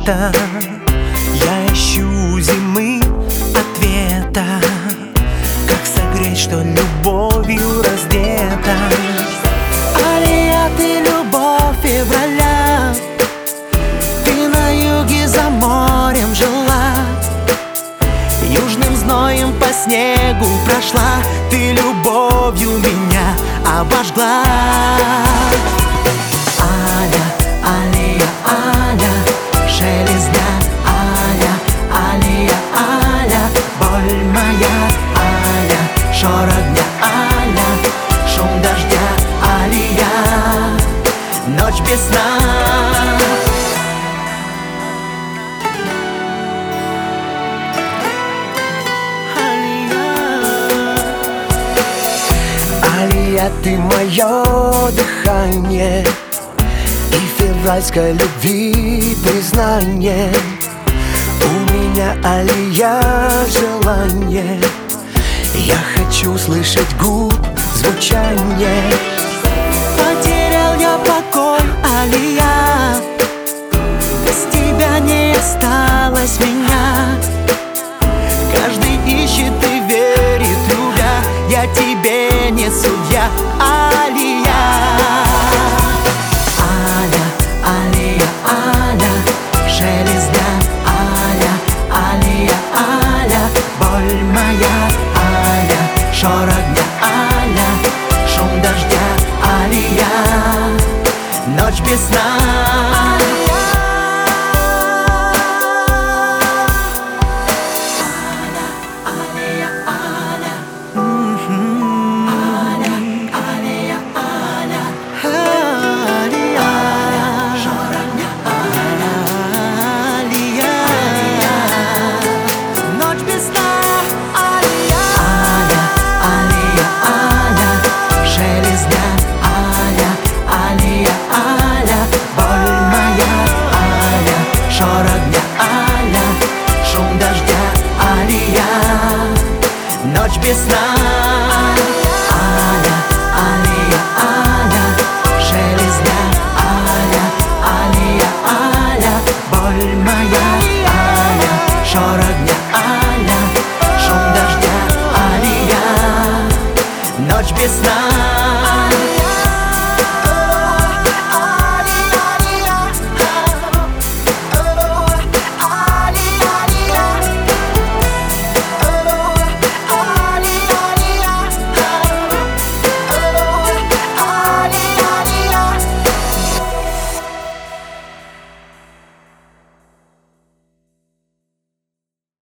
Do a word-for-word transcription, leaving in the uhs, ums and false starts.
лета. Я ищу зимы ответа, как согреть, что любовью раздета. Алия, ты любовь февраля, ты на юге за морем жила, южным зноем по снегу прошла, ты любовью меня обожгла. Аля, Алия, Аля, шелест дня, Аля, Алия, Аля, боль моя, Аля, шорох дня, Аля, шум дождя, Алия, ночь без сна. Алия, ты мое дыхание и февральской любви признание. У меня, Алия, желание, я хочу слышать губ звучание. Потерял я покой, Алия, без тебя не осталось меня. Каждый ищет и верит, любя, я тебе не судья, Алия. Аля, Алия, Аля, шелест дня, Аля, Алия, Аля, боль моя, Аля, шорох дня, Аля, шум дождя, Алия, ночь без сна. Шорох дня, Аля, шум дождя, Алия, ночь без сна.